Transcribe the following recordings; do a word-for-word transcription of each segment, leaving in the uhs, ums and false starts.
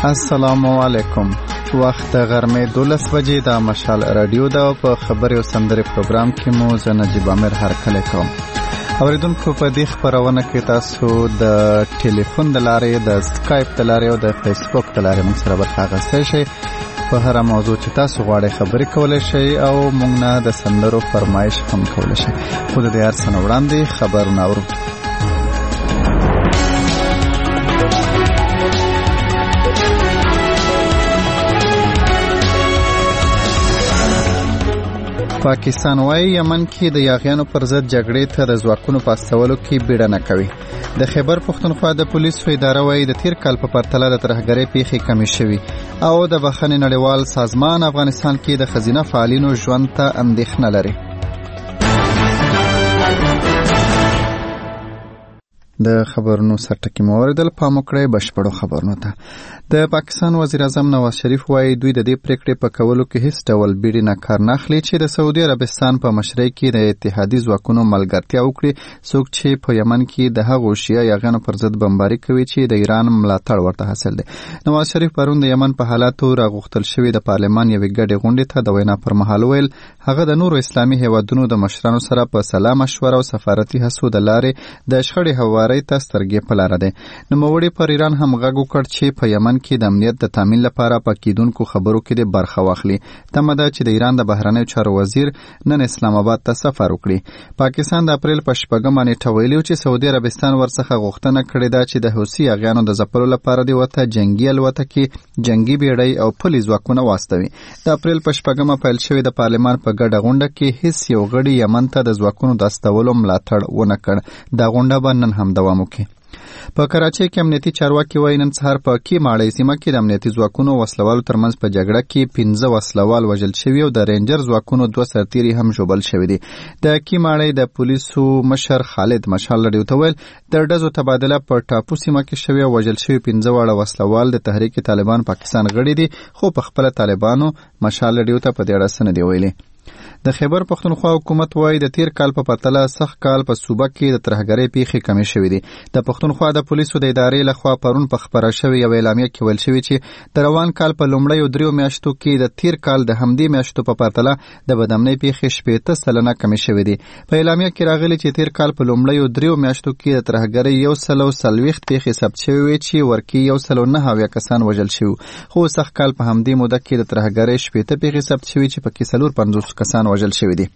السلام علیکم. وخت غرمې دولس بجې د مشال رادیو دا په خبري او سندري پروګرام کې مو زه نجیب امیر هرکلی کوم. اوریدونکو په دې خبرونه کې تاسو د ټلیفون د لارې د سکایپ د لارې او د فیسبوک د لارې موږ سره برخه اخیستی شئ. په هره موضوع چې تاسو غواړئ خبرې کولی شئ او موږ نه د سندرو فرمایش هم کولی شئ. خو د دې هر څه نه وړاندې خبرونه اورو. پاکستان وايي یمن کې د یاغیانو پر ضد جګړې ته د ځواکونو په استولو کې بیړه نه کوي. د خیبر پښتونخوا د پولیسو اداره وايي د تیر کال په پرتله د ترهګرۍ پیښې کمې شوي او د بخښنې نړیوال سازمان افغانستان کې د ښځینه فعالینو ژوند ته اندېښنه لري. د خبرونو سرټکی موردل پام وکړئ بشپړو خبرونو ته. د پاکستان وزیر اعظم نواز شریف وايي دوی د دې پریکړې په کولو کې هیڅ ډول بیړې نه کار نه اخلي چې د سعودي عربستان په مشرۍ کې د اتحادي ځواکونو ملګرتیا وکړي، څوک چې په یمن کې د هغو شیعه یاغیانو پر ضد بمباري کوي چې د ایران ملاتړ ورته حاصل دی. نواز شریف پرون د یمن په حالاتو راغوښتل شوي د پارلمان یوې ګډې غونډې ته د وینا پر مهال ویل هغه د نورو اسلامي هیوادونو د مشرانو سره په سلا مشوره او سفارتي هڅو د لارې د شخړې هوارۍ ته سترګې په لاره دی. نوموړي پر ایران هم غږ وکړ چې په یمن کې د امنیت د تامین لپاره په کېدونکو خبرو کې د برخه واخلي. تمه ده چې د ایران د بهرنیو چارو وزیر نن اسلام آباد ته سفر وکړي. پاکستان د اپریل په شپږمه نیټه ویلي چې سعودي عربستان ورڅخه غوښتنه کړې ده چې د حوثي یاغیانو د ځپلو لپاره د ورته جنگي الوتکې، جنگي بیړۍ او پلي ځواکونه واستوي. د اپریل په شپږمه پیل شوې د پارلمان په ګډه غونډه کې هیڅ یو غړي یمن ته د ځواکونو د استولو ملاتړ ونه کړ. دا غونډه به نن هم دوام وکړي. په کراچۍ کې امنیتي چارواکي وايي نن سهار په کې ماړۍ سیمه کې د امنیتي ځواکونو وسلوالو ترمنځ په جګړه کې پنځه وسلوال وژل شوي او د رینجر ځواکونو دوه سرتیري هم ژوبل شوي دي. د کې ماړۍ د پولیسو مشر خالد مشال لري ته ویل د ډزو تبادله په ټاپو سیمه کې شوی او وژل شوي پنځه واړه وسلوال د تحریک طالبان پاکستان غړي دي، خو په خپل طالبانو مشال لري ته په دې اړه څه نه دی ویلي. د خیبر پښتونخوا حکومت وايي د تیر کال په پرتله سخت کال په صوبه کې د ترهګرۍ پیښې کمې شوې دي. د پښتونخوا د پولیسو د ادارې لخوا پرون په خبره شوې یو اعلامیه کې ویل شوی چې د روان کال په لومړیو دریو میاشتو کې د تیر کال د همدې میاشتو په پرتله د بدامنۍ پیښې شپېته سلنه کمې شوې دي. په اعلامیه کې راغلي چې تیر کال په لومړیو دریو میاشتو کې د ترهګرۍ یو سل او څلوېښت پیښې ثبت شوې وې چې ورکې یو سل او نهه اویا کسان وژل شوي، خو سخت کال په همدې موده کې د ترهګرۍ شپېته پیښې ثبت شوې چې پکې څلور پنځوس کسان وژل شوي دي.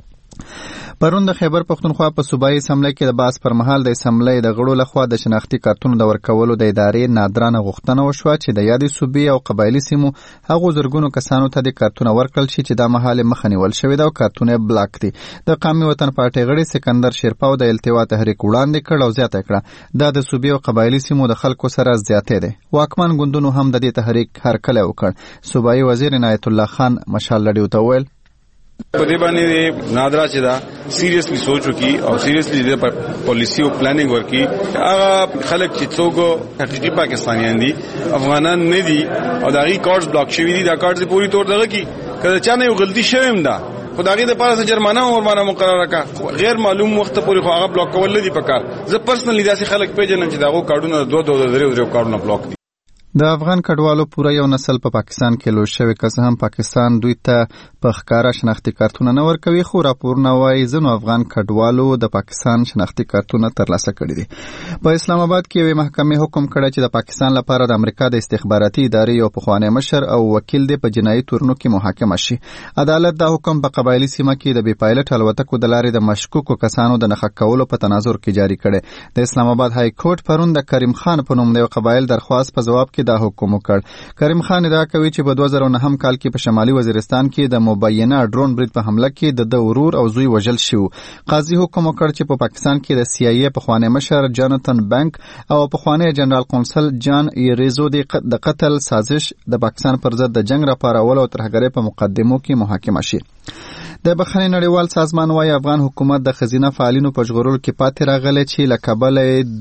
پرون د خیبر پښتونخوا په صوبایي اسمبلی کې د بحث پر مهال د اسمبلی د غړو لخوا د شناختي کارتونو د ورکولو د ادارې نادرانه غوښتنه وشوه چې د یادې صوبې او قبایلي سیمو هغو زرګونو کسانو ته د کارتونه ورکړل شي چې دا مهال مخه نیول شوې ده او کارتونه بلاک دي. د قومي وطن پارټۍ غړي سکندر شیرپا د التوا تحریک وړاندې کړ او زیاته کړه دا د صوبې او قبایلي سیمو د خلکو سره زیاتې ده. واکمن ګوندونو هم د دې تحریک هرکلی وکړ. صوبایي وزیر عنایت الله خان مشال لړیو ته ویل په دې باندې نادرا چې دا سیریسلی سوچ وکي او سیریسلی د پالیسی او پلانینګ ورکي. هغه خلک چې څوک حقيقي پاکستانیان دي، افغانان نه دي او دا غي کارت بلاک شوی دي، دا کارت پوری طور دغه کی کله چا نه یو غلطي شویم ده خدای د پاره جرمانه او ورمانه مقرره کا غیر معلوم وخت پورې خو هغه بلاک کول دي پکار. زه پرسنلی داسې خلک پیژنم چې داغه کارډونه دوه دوه درې درې کارډونه بلاک دي. د افغان کډوالو پوره یو نسل په پا پاکستان کې لوی شوی، که څه هم پاکستان دوی ته په ښکاره شناختي کارتونه نه ورکوي، خو راپورونه وايي ځینو افغان کډوالو د پاکستان شناختي کارتونه ترلاسه کړي دي. په اسلام آباد کې یوې محکمې حکم کړی چې د پاکستان لپاره د امریکا د استخباراتي ادارې یو پخوانی مشر او وکیل دی په جنایي تورونو کې محاکمه شي. عدالت دا حکم په قبایلي سیمه کې د بې پایلټ الوتکو د لارې د مشکوکو کسانو د نښه کولو په تناظر کې جاری کړی. د اسلام آباد های کورټ پرون د کریم خان په نوم د یو قبایل درخواست په جواب کې دا حکم وکړ. کریم خان ادعا کوي چې په دوه زره نهم کال کې په شمالي وزیرستان کې د مبینه ډرون برید په حمله کې د د ورور او زوی وژل شو. قاضي حکم وکړ چې په پاکستان کې د سی آی ای پخوانی مشر جاناتن بانک او پخوانی جنرال قونسل جان ایریزو د قتل سازش د پاکستان پر ضد د جنگ راپارولو او ترهګرۍ په مقدمو کې محاکمه شي. د بخښنې نړیوال سازمان وايي افغان حکومت د ښځینه فعالینو په ژغورلو کې پاتې راغلی چې له کبله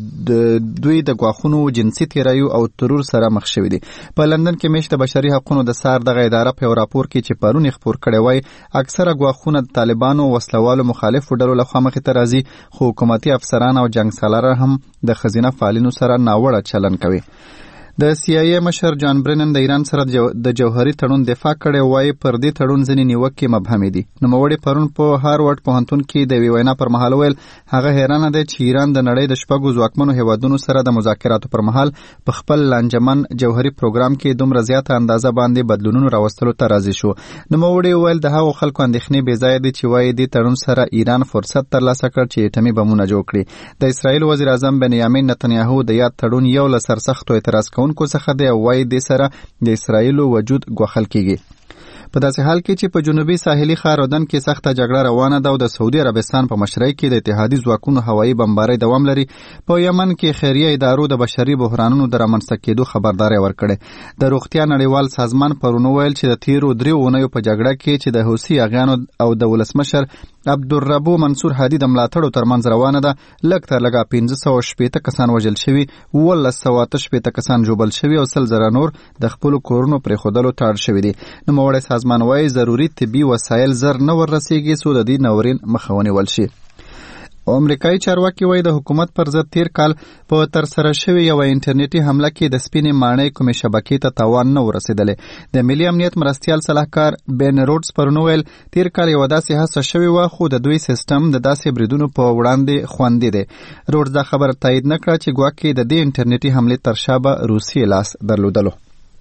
دوی د ګواښونو، جنسي تیریو او ترور سره مخ شوي دي. په لندن کې میاشت د بشري حقوقو د سار دغه اداره په یو راپور کې چې پرون خپور کړی وای اکثره ګواښونه د طالبانو وسلوالو مخالفو ډلو لخوا مخې ته راځي، خو حکومتي افسران او جنګسالار هم د ښځینه فعالینو سره ناوړه چلند کوي. د سی آی ای مشر جان برنن د ایران سره د جوهري تړون دفاع کړي وایي پر دې تړون ځینې نیوکې مبهمې دي. نوموړي پرون په هاروارډ پوهنتون کې د یوې وینا پر مهال ویل هغه حیرانه دی چې ایران د نړۍ د شپږو ځواکمنو هیوادونو سره د مذاکراتو پر مهال په خپل لانجمن جوهري پروګرام کې دومره زیاته اندازه باندې بدلونونو راوستلو ته راضي شو. نوموړي ویل د هغو خلکو اندېښنې بې ځایه دي چې وایي دې تړون سره ایران فرصت ترلاسه کړ چې اټومي بمونه جوړ کړي. د اسرائیل وزیر اعظم بنیامین نتنیاهو د یاد تړون یو له سرسختو اعتراض کوونکو څخه دی او وایي دې سره د اسرائیل وجود ګوښل کیږي. په داسې حال کې چې په جنوبي ساحلي ښار اردن کې سخته جګړه روانه ده او د سعودي عربستان په مشرۍ کې د اتحادي ځواکونو هوایي بمبارۍ دوام لري، په یمن کې خیریه ادارو د بشري بحرانونو د رامنځته کېدو خبرداری ورکړې. د روغتیا نړیوال سازمان پرون ویل چې د تیرو دریو اونیو په جګړه کې چې د حوثي اغیانو او د ولسمشر عبدالربو منصور هادي د ملاتړو ترمنځ روانه ده، لږ تر لږه پنځه سوه شپېته کسان وژل شوي، اوولس سوه اته شپېته کسان ژوبل شوي او سل زره نور د خپلو کورونو پرېښودلو ته اړ شوي دي. نوموړی سازمان وایي ضروري طبي وسایل زر نه وررسیږي څو د دې ناورین مخه ونیول شي. امریکایي چارواکي وایي د حکومت پر ضد تیر کال په ترسره شوې یوه انټرنیټي حمله کې د سپینې ماڼۍ کومې شبکې ته تاوان نه ورسېدلی. د ملي امنیت مرستیال صلاحکار بین روډز پرون ویل تیر کال یوه داسې هڅه شوې وه خو د دوی سیسټم د داسې بریدونو په وړاندې خوندي دی. روډز دا خبره تایید نه کړه چې ګواکې د دې انټرنیټي حملې تر شا به روسیې لاس درلودلو.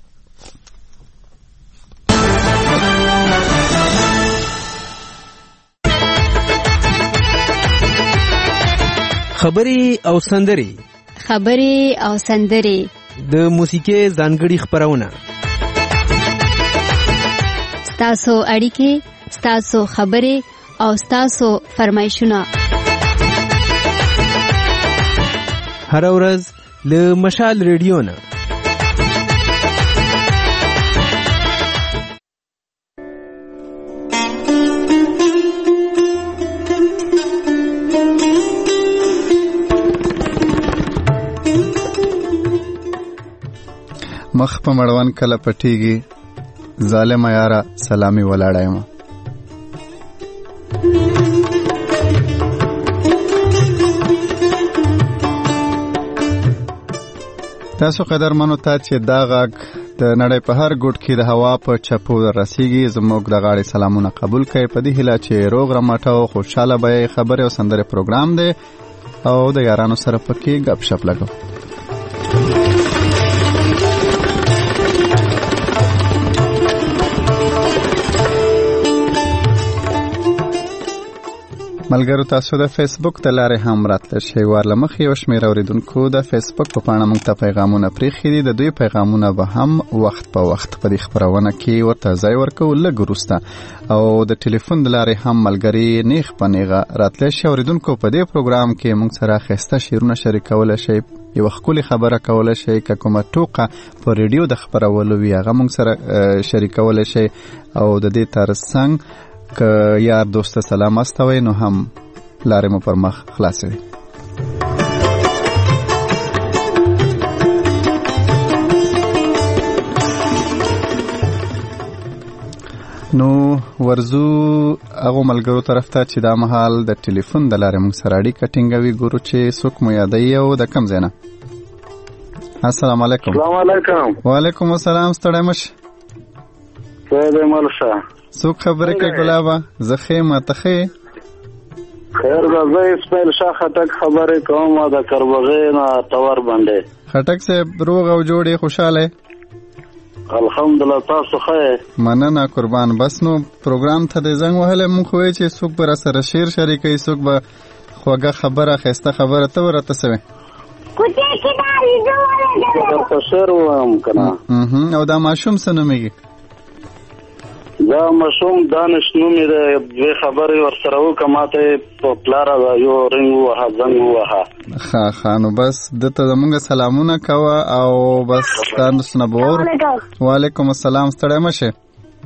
خبري او سندري خبري او سندري د موسیقي ځانګړي خبرونه ستاسو اړیکې ستاسو خبري او ستاسو فرمایشونه هر ورځ له مشال ریډیو نه. مخ په مړوند کله پټیږي ظالم یاره سلامي ولاړایم. تاسو قدرمنو ته چې دا غږ د نړۍ په هر ګوټ کې د هوا په چپو رسیږي زموږ د غاړې سلامونه قبول کړئ. په دې هیله چې روغ رمټ او خوشاله به خبرې او سندرې پروګرام دی او د یارانو سره پکې غپ شپ لګو. ملګرو تاسو د فیسبوک د لارې هم راتلی شئ. ورله مخې یو شمېر اورېدونکو د فیسبوک په پاڼه موږ ته پیغامونه پرېښي دي. د دوی پیغامونه به هم وخت په وخت په دې خپرونه کې ورته ځای ورکوو لږ وروسته، او د ټلیفون د لارې هم ملګري نیغ په نیغه راتلی شي. اورېدونکو په دې پروګرام کې موږ سره ښایسته شعرونه شریکولی شئ، یوه ښکلې خبره کولی شئ، که کومه ټوکه په ریډیو د خپرولو وي هغه موږ سره شریکولی شئ، او د دې تر څنګ که یار دوست سلام استوي نو هم لارې مو پر مخ خلاصې دي. نو ورزو هغو ملګرو طرف ته چې دا مهال د ټلیفون د لارې موږ سره اړیکه ټینګوي، ګورو چې څوک مو یادوي او د کوم ځای نه. السلام علیکم. السلام علیکم. وعلیکم السلام. ستړی مه شې. څه دی ملشه؟ څوک خبرې کوي ګلابه؟ زه ښه یم، ته ښه یې؟ خیر ده، زه اسماعیل شاه خټک خبرې کوم د کربغې نه تور باندې. خټک صاحب روغ او جوړ یې، خوشحاله یې؟ الحمدلله، تاسو ښه یې؟ مننه قربان. بس نو پروګرام ته دې زنګ وهلی، موږ خو وایي چې څوک به را سره شعر شریکوي، څوک به خوږه خبره ښایسته خبره. ته به راته څه وایې؟ درته شعر ووایم که نه؟ او دا ماشوم څه نومېږي؟ دا ماشوم دانش نومې دی. دوې خبرې ورسره وکړه، ما ته یې په پلاره یو رنګ ووهه، زنګ ووهه. ښه ښه، نو بس ده ته زمونږ سلامونه کوه او بس ستا نه به واورو. وعلیکم السلام. ستړی مه شې.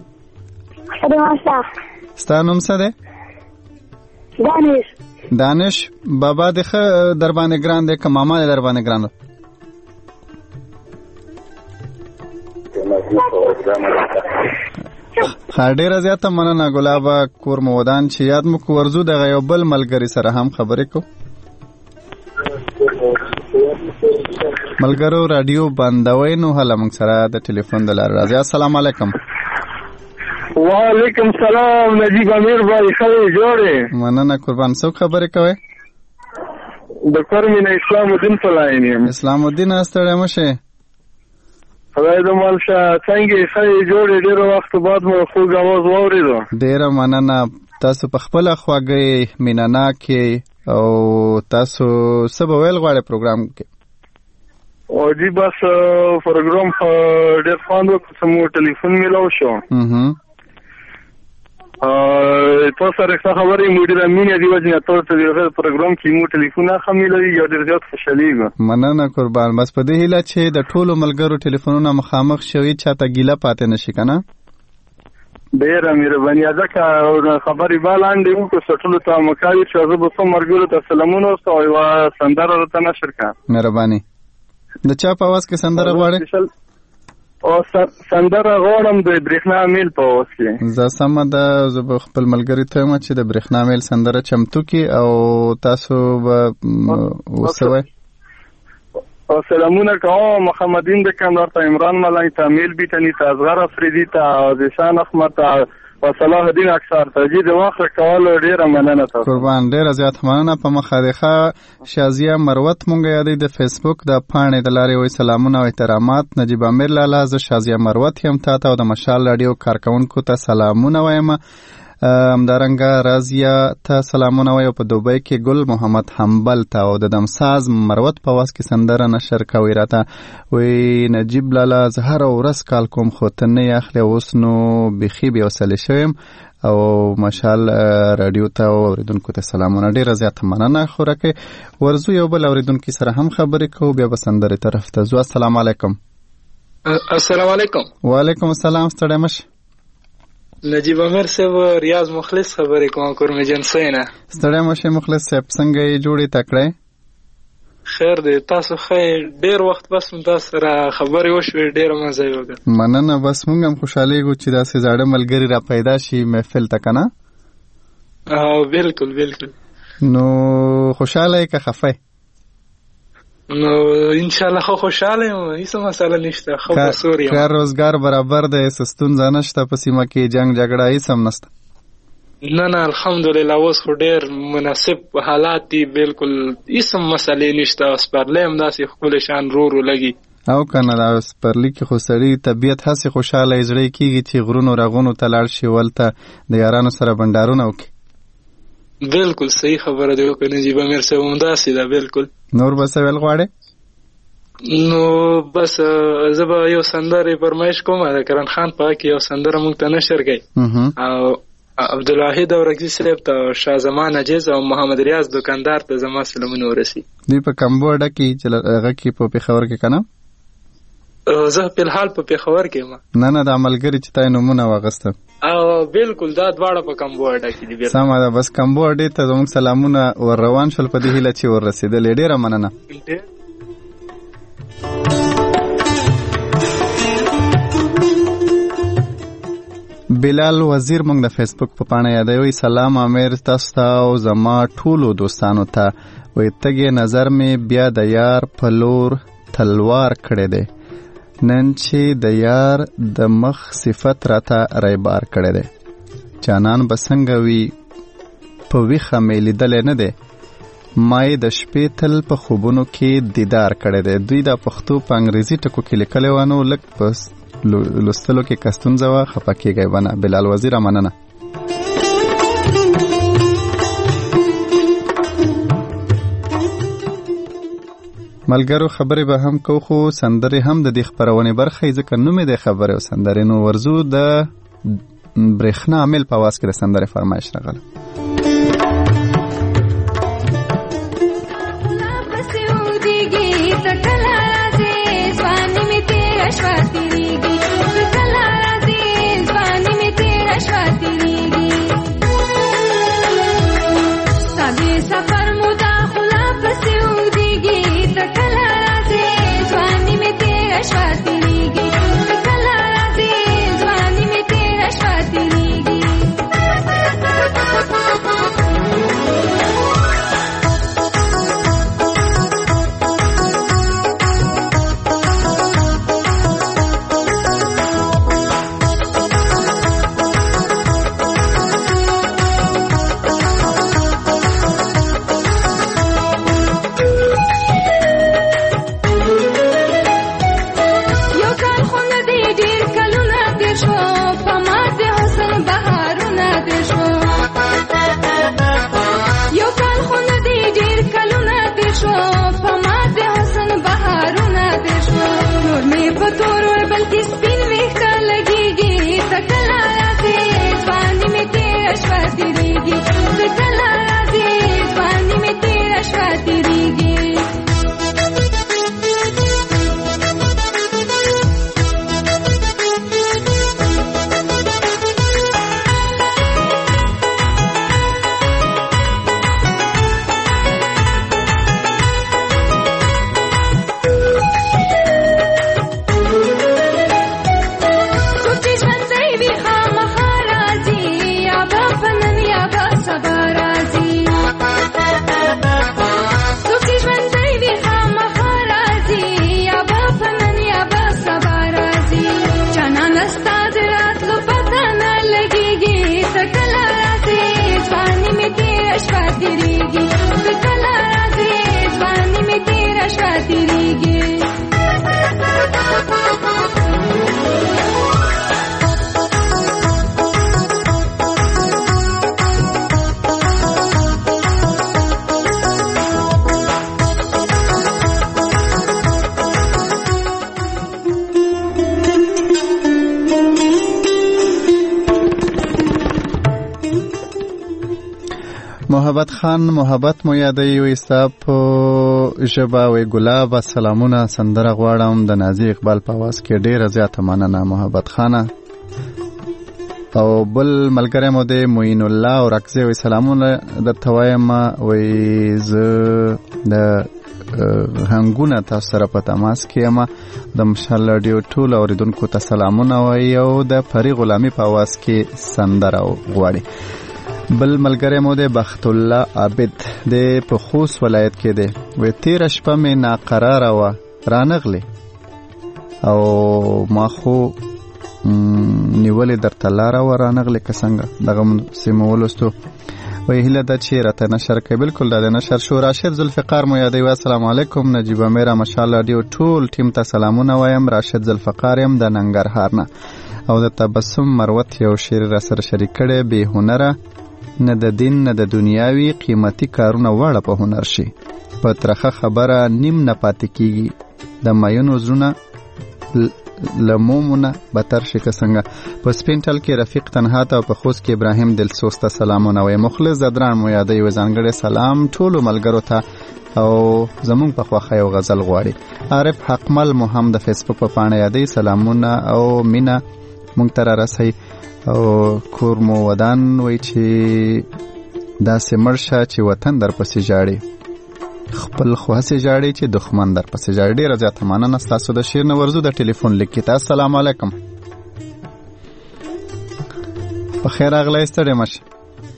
ستا نوم څه دی؟ دانش. دانش. بابا دې ښه در باندې ګران دی که ماما دې در باندې ګران ده؟ ښه، ډېره زیاته مننه ګلابه. کور مو ودان. چې یاد مو کو ورځو دغه یو بل ملګري سره هم خبرې کو. ملګرو رادیو بندوي نو هله موږ سره د ټلیفون د لارې راځي. السلام علیکم. وعلیکم سلام نجیب امیر بھائی، خیر جوړې؟ مننه قربان. څوک خبرې کوي؟ د کرمینه اسلام الدین فلاین یم. اسلام الدین ستړی مشه؟ خدای دې مال شه. څنګه خیر جوړې؟ ډېر وخت بعد مو خوږ आवाज واورېدو. ډېره مننه. تاسو په خپل خواږی میناناکي او تاسو څه به ویل غواړئ پروګرام کې؟ او جی بس پروګرام ډېر خوند وکړ، مو ټلیفون میلاو شو. تاسو سره څه خبرې مو ډېره مینه دی وجه تاسو ته د پروګرام کې مو ټلیفون اخ میلوي یو ډېر زیات خوشالېږم. مننه قربان. بس په دې هیله چې د ټولو ملګرو ټلیفونونه مخامخ شوي چاته ګیله پاتې نشي کنه. ډېره مهرباني. ځکه خبرې به لاندې وکړو سټلو ته مکاوي چې زه به څو ملګرو ته سلامونه وسته او یوه سندره راته نشر کړه. مهرباني. د چا په اواز کې سندره غواړې؟ او سندره غواړم د برېښنا میل په اواز کې. زه سمه ده. زه به خپل ملګري ته وایم چې د برېښنا میل سندره چمتو کړي او تاسو به وسوئ. او سلامونه کوم محمدین د کندهار ته، عمران ملنګ ته، میل بیتنی ته، اصغر افریدي ته، ذیشان احمد ته او صلاح الدین اکثر ته. جی د وخت کولو ډیره مننه تاسو. قربان. ډیره زیات مننه. په مخه ده شازیه مروت مونږ یادې د فیسبوک د پاڼې د لارې وای سلامونه او احترامات. نجیب امیر لالا زه شازیه مروت یم تاته او د مشال رادیو کارکونکو ته سلامونه وایم. همدارنګه رازیا ته سلامونه وایو په دوبۍ کې ګل محمد حنبل ته او د دمساز مروت په واس کې سندره نشر کوي راته. وی نجیب لالا زه هره ورځ کال کوم خو ته نه اخلي اوس نو بیخي بې وسلې شویم او مشال رادیو ته اوریدونکو ته سلامونه. ډیره زیاته مننه. خورکه ورزو یو بل اوریدونکو سره هم خبرې کوو بیا به سندره طرف ته ځو. السلام علیکم. السلام علیکم. وعلیکم السلام. ستړی مشه؟ نجیب امیر صاحب ریاض مخلص خبرې کوم کورمه جنسینه. ستړی مشه مخلص صاحب. څنګه یې جوړې تکړه؟ خیر دی. تاسو خیر ډیر وخت بس تاسو سره خبرې وشوې ډیره مزه یې وکړه. مننه. بس موږ هم خوشحالیږو چې داسې زاړه ملګري را پیدا شي محفل ته کنه. او بالکل بالکل. نو خوشاله یې که خفه؟ نو ان شاء الله خو خوشاله یم، هیڅ مسله نشته. خو په سوریا کار روزګار برابر دی، ستونزه نشته په سیمه کې، جنگ جګړه هیڅ هم نشته؟ نه نه الحمدلله اوس خو ډیر مناسب حالات دي، بالکل هیڅ مسلې نشته. سپرلی هم داسې ښکلی شان رو رو لګي او کنه دا سپرلی کې خو سړي طبیعت هسې خوشحاله زړه کېږي چې غرونو رغونو ته لاړ شي ولته د یارانو سره بنډارونه وکړي. بالکل صحیح خبره دی وکړه نجیب امیر صاحب همداسې ده. بالکل. نور به څه ویل غواړې؟ نو بس زه به یو سندرې فرمایش کوم د کرن خان په کې یو سندره موږ ته نشر کړي او عبدالواحد اورګزي صاحب ته، شاه زمان عجیز او محمد ریاض دکاندار ته زما سلامونه ورسي. دوی په کمبوډا کې چې هغه کې په پېښور کې کنه؟ زه په الحال په پېښور کې ما. نه نه د عملګری چې تای نمونه واغسته. او بالکل دا دواړه په کمبوډا کې دي. سمه ده. بس کمبوډا ته زموږ سلامونه ور روان شول په دې هیله چې ور رسیدلې. ډیره مننه. بلال وزیر مونږ د فیسبوک په پاڼه یادوي. سلام امیر تاسو ته او زما ټولو دوستانو ته. وایي تګې نظر مې بیا د یار په لور تلوار کړی دی، نن چې د یار د مخ صفت راته رایبار کړی دی. جانان به څنګه وي په ویښه مې لیدلی نه دی، ما یې د شپې تل په خوبونو کې دیدار کړی دی. دوی دا پښتو په انګریزي ټکو کې لیکلی و نو لږ په لوستلو کې که ستونزه وه خفه کېږئ ونه. بلال وزیره مننه. ملګرو خبرې به هم کو خو سندرې هم د دې خپرونې برخه ځکه نوم یې د خبرې او سندرې. نو ورزو د برېښنا میل په اواز کې د سندرې فرمایش راغله. Thank you. محبت خان محبت مو یادوي وي ستا په ژبه وی ګلاب سلامونه سندره غواړم د نازي اقبال په आवाज کې ډیره زیاته مننه محبت خانه. او بل ملګری مو دی معین الله او رکزه وی سلامونه درته وایم وی زه د هنګونه تاسو سره په تماس کې یم د مشال رادیو ټول اوریدونکو ته سلامونه وی او د پری غلامی په आवाज کې سندره غواړي. بل ملګری مو دی بخت الله عابد د په خوست ولایت کې دی وی تیر شپه مې ناقراره و رانغلی او ما خو نیولې درته لاره و رانغلی که څنګه دغه سیمه ولستو وی هله د چې راته نشر کوي. بالکل د نشر شو. راشد ذوالفقار مو یادوي السلام علیکم نجیب میرا مشال رادیو ټول ټیم ته سلامونه وایم. راشد ذوالفقار يم د ننګرهار نه او د تبسم مروت یو شعر را سره شریک کړي به هنره نه د دین نه د دنیاوي قیمتي کارونه واړه په هنر شي په ترخه خبره نیم نه پاتې کیږي د ماینو زونه لمومونه بتر شي که څنګه. په سپینټل کې رفیق تنها ته او په خوست کې ابراهیم دلسوز ته سلامونه وي. مخلص زدران مو یادوي و ځانګړی سلام ټولو ملګرو ته او زمونږ په خوښه یو غزل غواړي. عارف حقمل مو هم د فیسبوک په پاڼه یادوي سلامونه او مینه مونږ ته رارسوي او کور مو ودان وی چې داسې مړ شه چې وطن در پسې ژاړي خپل خو هسې ژاړي چې دښمن در پسې ژاړي. ډېره زیاته مننه ستاسو د شعر نه ورځو د ټلیفون لیک کې ته. السلام علیکم. په خیر راغلی ستړی مه شه.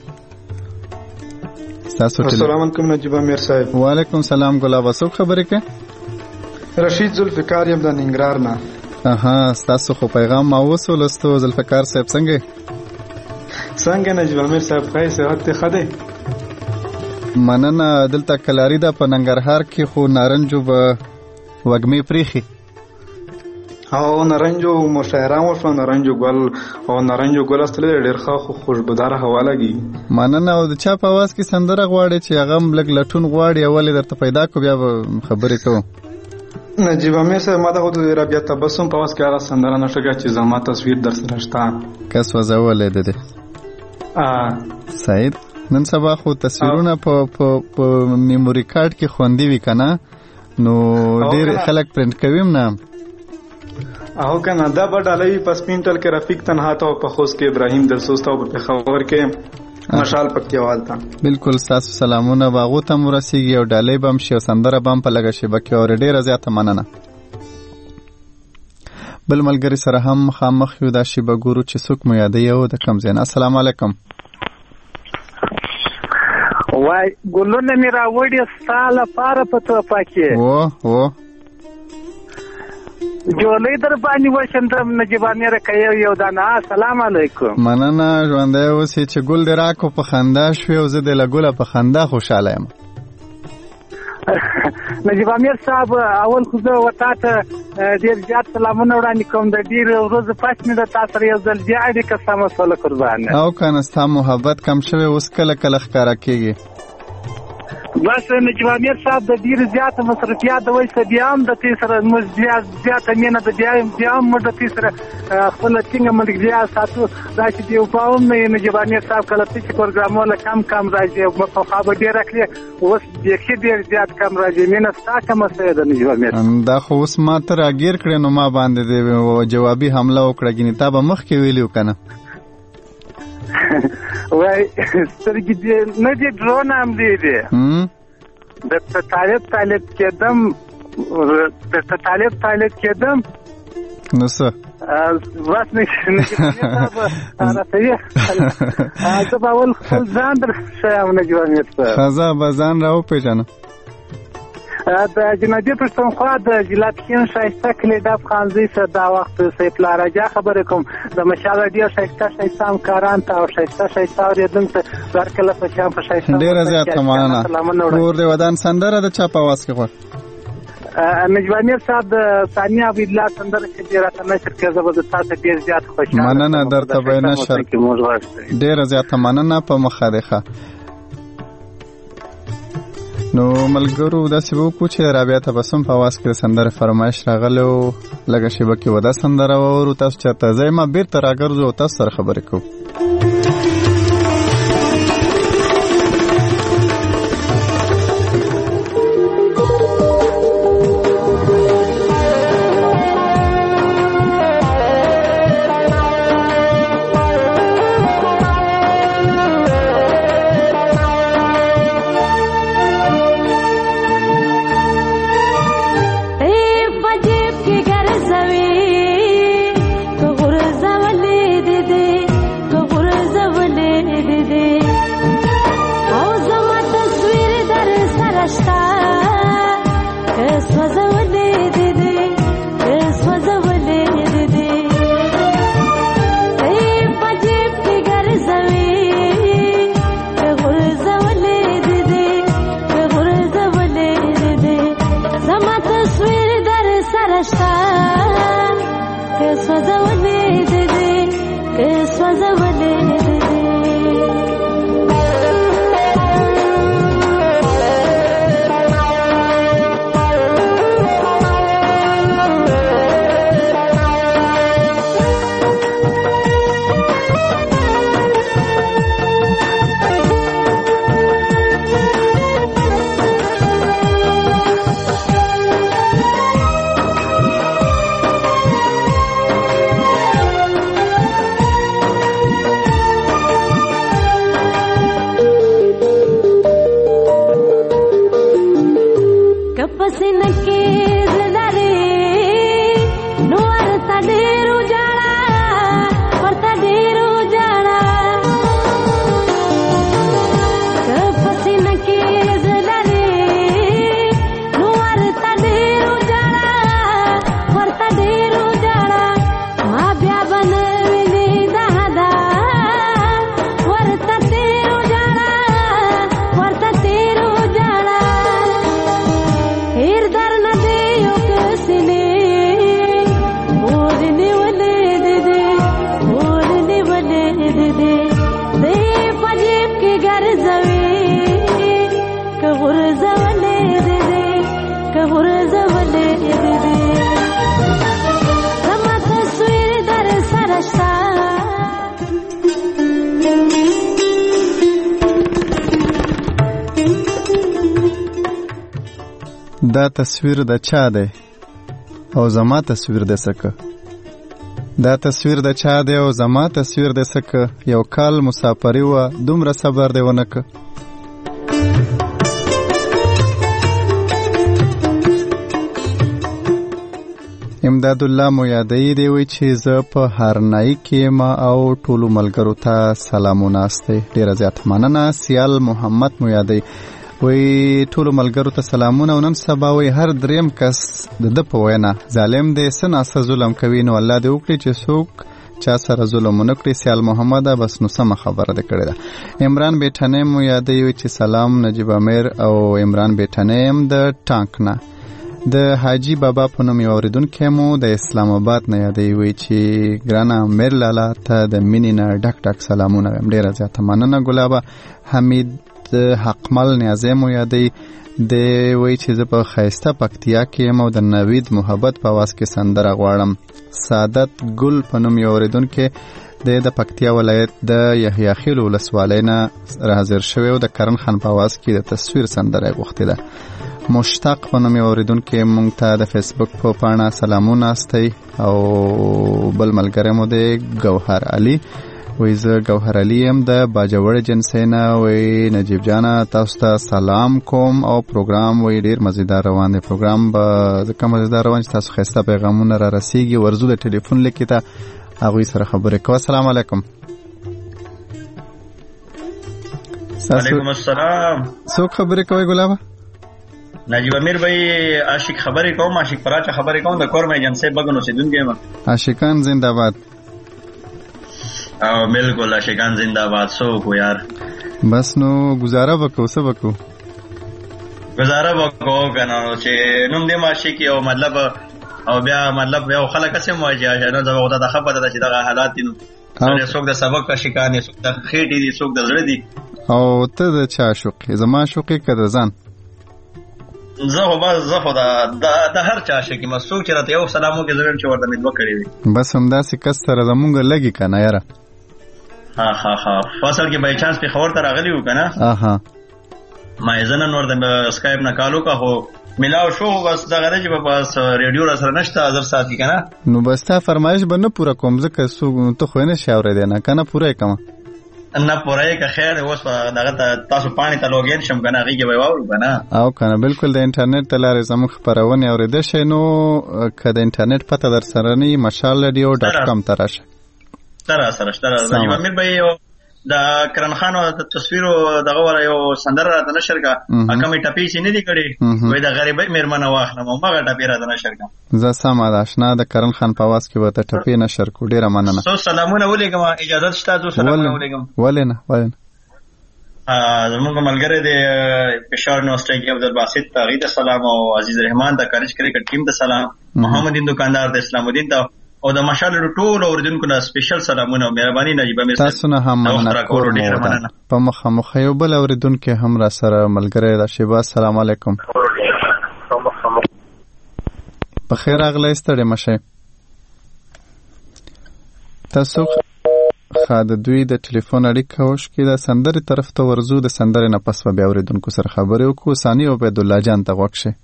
السلام علیکم نجیب امیر صاحب. وعلیکم سلام ګلابه څوک خبرې کوي؟ رشید ذوالفقار یم د ننګرهار نه. اها ستاسو خو پیغام ما اوس ولستو ذوالفقار صاحب څنګه څنګه نجیب امیر صاحب ښه صحت ښه دی؟ مننه. دلته کلاری ده په ننګرهار کې خو نارنجو به وږمې پریخي او نارنجو مشاعره وشوه نارنجو ګل او نارنجو ګل استلی ډېر ښه خو خوشبوداره هوا لګي. مننه. او د چا په اواز کې سندره غواړي چې هغه هم لږ لټون غواړي اولې درته پیدا کو بیا به خبرې کوو. نجیب امیر صاحب ما ته خو د رابعه تبسم په اواز کې هغه سندره نشګه چې زما تصویر در سره شته کس وځولې ده ده سعید نن سبا خو تصویرونه په په په میموري کارت کې خوندي وي کنه نو ډېر خلک پرنټ کوي نه او کنه دا به ډالۍ په سپینټل کې رفیق تنها ته په خوست کې ابراهیم دلسوز ته په خبر کې مشال پکتیوال ته. بالکل تاسو سلامونه باغو ته مرسیږي او ډالۍ بم شي او سندره بم په لګه شي بکه اور ډېر زیاته مننه. بل ملګری سره هم خامخ یو دا شی بګورو چې څوک مو یادې یو د کم زین. السلام علیکم. وای ګلونه مې راوړي ستاله پاره په توپا کې و و جولې در باندې وشندم نجیب امیر کوي یو دانا. السلام علیکم. مننه ژوندې اوسې چې ګل دې راکو په خندا شوې او زه د لګوله په خندا خوشاله یم. نجیب امیر صاحب اول خو زه وتا ته ډېر زیات سلامونه وړاندې کوم. د ډېر ورځې پس مې د تا سره یو ځل بیا اړیکه سمه شوله قربانه. او کنه ستا محبت کم شوی اوس کله کله ښکاره کېږي. بس نجیب امیر صاحب د ډېر زیاته مصرفیات د وایسه بیا هم د تې سره موږ زیاته مینه د بیا بیا هم موږ د تې سره خپله ټینګه ملګرتیا ساتو. دا چې د یو پاوم نه نجیب امیر صاحب کله څه پروګرامونه کم کم راځي پخوا به ډېره کړې اوس بیخي ډېر زیات کم راځي. مینه ستا کمه شوې ده نجیب امیر. دا خو اوس ما ته راګیر کړې نو ما باندې جوابي حمله وکړه ګینې تا به مخکې ویلي و که نه وای سترګې دې نه دي ډرون هم دی دی درته طالب طالب کېدم درته طالب طالب کېدم نو څه بس نجیب رسوي زه به اول خپل ځان در ښیم نجیب امیر صاحب. ښځه به ځان را وپېژنه. د جنابي پښتونخوا د جلات خین ښایسته کلي ډب خانزۍ سره دا وخت سیف الله راجا خبرې کوم. د مشال ډېر ښایسته ښایسته همکاران ته او ښایسته ښایسته اورېدونکو ته هرکله په شیان په ښایسته ډېره زیاته مننه. کور د ودان سندره د چا په اواز کې غواړ؟ نجیب امیر صاحب د ثانیه عبیدالله سندره چې ډېره راته نشر کړې زه به د تا ته ډېر زیات خوشحاله مننه درته به یې نشر ډېره زیاته مننه په مخه دی ښه. نو ملګرو داسې به وکړو چې رابعه تبسم په اواز کې د سندرې فرمایش راغلی و لږه شیبه کې وده سندره واورو. تاسو چېرته ځئ ما بېرته راګرځو او تاسو سره خبرې کوو. سوځولې دا تصویر د چا دی او زما تصویر د سکه دا تصویر د چا دی او زما تصویر د سکه یو کال مسافری و دومره صبر دی ونکه امداد الله مو یادی دی وی چې زه په هرنای کې ما او ټولو ملګرو ته سلامونه استه ډیره زیات مننه سیال محمد مو یادی وی ټولو ملګرو ته سلامونه او نن سبا وی هر دریم کس د د په وینا ظالم دی سنا سره ظلم کوي نو الله دې وکړي چې څوک چا سره ظلم نه کړي سیال محمد بس نو سم خبره ده کړې ده عمران بیٹنه مو یادی وی چې سلام نجیب امیر او عمران بیٹنه هم د ټانک نه د حاجی بابا په نوم یو اوریدونکی مو د اسلام آباد نه یادی وی چې ګرانه امیر لالا ته د مینې نه ډک ډک سلامونه ډیره زیاته مننه ګلابه حمید حقمل نیازه مو یادی د وی چې زه په خیسته پکتیا کې یم او د نوید محبت په आवाज کې سندره غواړم سعادت ګل په نوم یو اوریدونکی د د پکتیا ولایت د یحیی خیل ولسوالۍ نه حاضر شوی او د کرن خان په आवाज کې د تصویر سندره غوښتې ده مشتاق په نوم یو اوریدونکی مونږ ته د فیسبوک په پاڼه سلامونه استی او بل ملګری مو دی ګوهر علي وی زه ګوهر علي یم د باجوړ جنسینا وی نجیب جانا تاسو ته سلام کوم او پروګرام وی ډیر مزیدار روان دی پروګرام به ځکه مزیدار روان چې تاسو خسته پیغامونه را رسیږي ورزو د ټلیفون لیکي ته هغوی سره خبرې کوه السلام علیکم وعلیکم السلام څوک خبرې کوي ګلابه نجیب امیر بھائی عاشق خبرې کوم عاشق پراچا خبرې کوم د کورمه ایجنسی بګنو سیدونکې ما عاشقان زنده باد او بالکل عاشقان زنده باد سو کو یار بس نو گزاره وکړو څه وکړو گزاره وکړو کنه چې نوم دې عاشق یو مطلب او بیا مطلب یو خلک څه موجه نه زه ودا د خبره ده چې دا حالات دي سره څوک د سبق عاشقان څوک د خېټې دي څوک د زړه دي او ته د چا عاشق زما عاشق کده ځان زه خو بس زه خو د هر چا عاشق یم څوک چې راته یو سلامو کې زړه چې ورته مې دوه کړی وي بس همداسې کس سره زمونږ لګي که نه یاره ها ها ها فاصل کې بای چانس پېښور ته راغلی وو که نه اها ما یې زه نن ورته سکایپ نه کال وکړه خو ملاو شو بس دغه دی چې بس ریډیو را سره نشته زر ساعت کې که نه نو بس تا فرمایش به نه پوره کوم ځکه څوک ته خو یې نه شي اورېدی نه که نه پوره یې کومه نه پوره که خیر اوس دغه تاسو پاڼې ته لوګین شم که نه هغې کې به یې واورو که نه او که نه بلکل د انټرنیټ ته لارې زموږ خپرونې اورېده شئ نو که د انټرنیټ پته در سره نه وي مشال رډیو ډاټ کام ته راشئ ته را سره شته نجیب امیر به یو د کرن خان د تصویرو دغه ولا یو سندره راته نشر کا کمې ټپې چې نه دي کړې وای د غریبۍ میرمنه واخلم او مغه ټپې راته نشر کا زه سم آشنا د کرن خان په आवाज کې وته ټپې نشر کو ډیره مننه سو سلامونه ولېګم اجازه شته تاسو سلامونه ولېګم ولنه ولنه ا زموږ ملګری دی پېښور یونیورسيټي کې عبدالباسط تاغي ته سلام او عزیز رحمان د کالج کرکټ ټیم ته سلام محمد دین دکاندار د اسلام الدین ته او د مشال ټول اوریدونکو نه سپیشل سلامونه او مهرباني نجيبه مې تاسو نه هم مننه کوم. په مخه مخه یو بل اوریدونکو هم را سره ملګری دا شیبا. السلام علیکم. په خیر اغلی ستړي مشه. تاسو خا د دوی د ټلیفون اړیکه وشکې د سندرې طرف ته ورزو. د سندرې نه پس به بیا اوریدونکو سره خبرې وکړو. ثاني عبیدالله جان ته غوږ شئ.